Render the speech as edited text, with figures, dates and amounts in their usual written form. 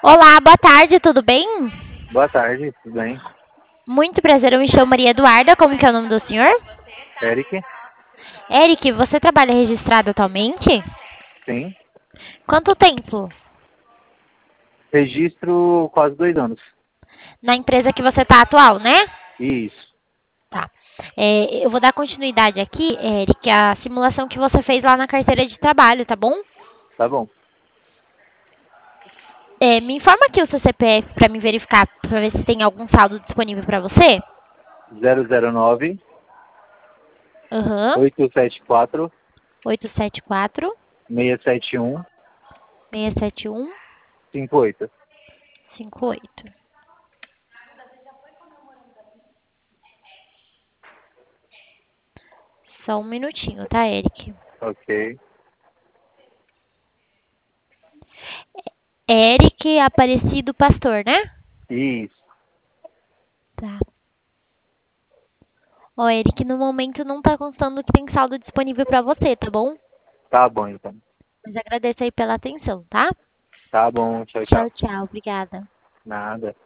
Olá, boa tarde, tudo bem? Boa tarde, tudo bem? Muito prazer, eu me chamo Maria Eduarda, como que é o nome do senhor? Eric? Eric, você trabalha registrado atualmente? Sim. Quanto tempo? Registro quase 2 anos. Na empresa que você está atual, né? Isso. Tá. Eu vou dar continuidade aqui, Eric, à simulação que você fez lá na carteira de trabalho, tá bom? Tá bom. Me informa aqui o seu CPF para me verificar, para ver se tem algum saldo disponível para você. 009 Aham. 874 874 671 671 58. 58. Só um minutinho, tá, Eric? Ok. Eric Aparecido Pastor, né? Isso. Tá. Ó, Eric, no momento não tá constando que tem saldo disponível pra você, tá bom? Tá bom, então. Mas agradeço aí pela atenção, tá? Tá bom, tchau, Tchau, tchau. tchau. Obrigada. Nada.